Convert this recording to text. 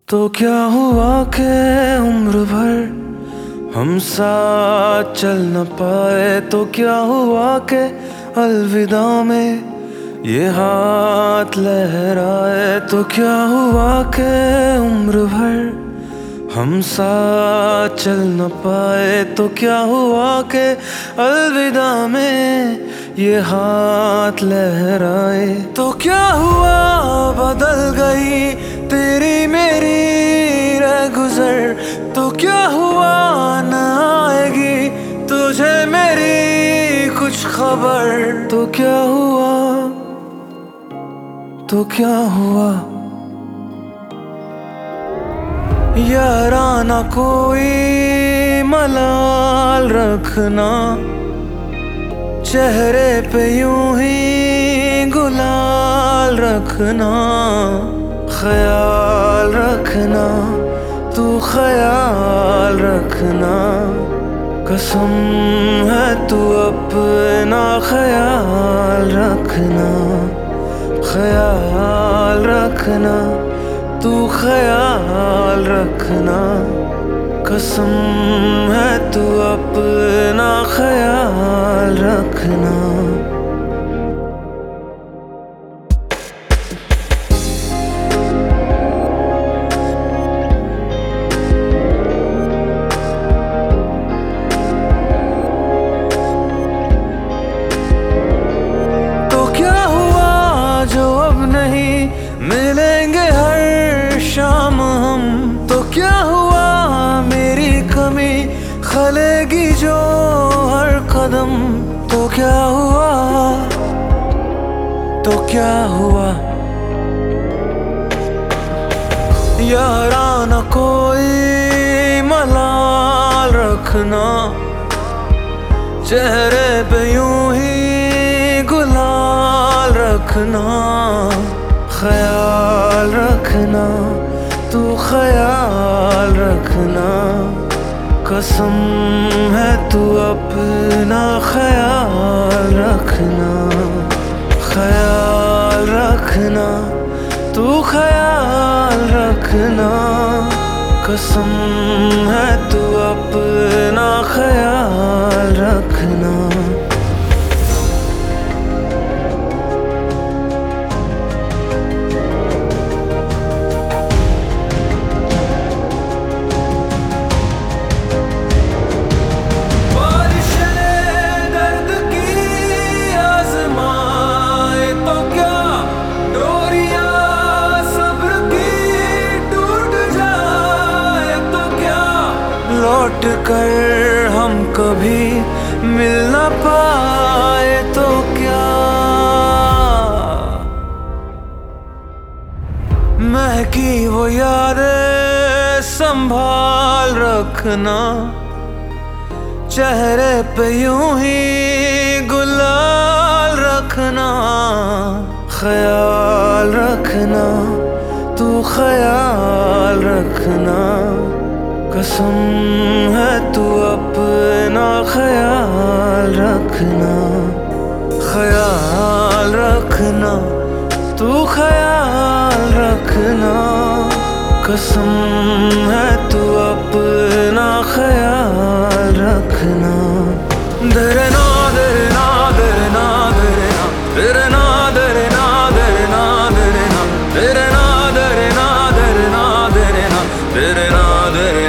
तो क्या हुआ के उम्र भर हम साथ चल न पाए। तो क्या हुआ के अलविदा में ये हाथ लहराए। तो क्या हुआ के उम्र भर हम साथ चल न पाए। तो क्या हुआ के अलविदा में ये हाथ लहराए। तो क्या हुआ बदल गई तेरी मेरी गुजर। तो क्या हुआ न आएगी तुझे मेरी कुछ खबर। तो क्या हुआ, तो क्या हुआ याराना कोई मलाल रखना। चेहरे पे यूं ही गुलाल रखना। ख्याल रखना तू ख्याल रखना। कसम है तू अपना ख्याल रखना। ख्याल रखना तू ख्याल रखना। कसम है तू अपना ख्याल रखना। मिलेंगे हर शाम हम। तो क्या हुआ मेरी कमी खलेगी जो हर कदम। तो क्या हुआ, तो क्या हुआ याराना कोई मलाल रखना। चेहरे पे यूं ही गुलाल रखना। ख्याल रखना तू ख्याल रखना। कसम है तू अपना ख्याल रखना। ख्याल रखना तू ख्याल रखना। कसम है तू अपना ख्याल रखना। लौट कर हम कभी मिल न पाए तो क्या। महकी वो यादें संभाल रखना। चेहरे पे यूं ही गुलाल रखना। ख्याल रखना तू ख्याल रखना। कसम है तू अपना ख्याल रखना। ख्याल रखना तू ख्याल रखना। कसम है तू अपना ख्याल रखना। दरना दरना दरना दरना दरना दरना दरना दरना दरना दरना दरना दरना दरना दरना।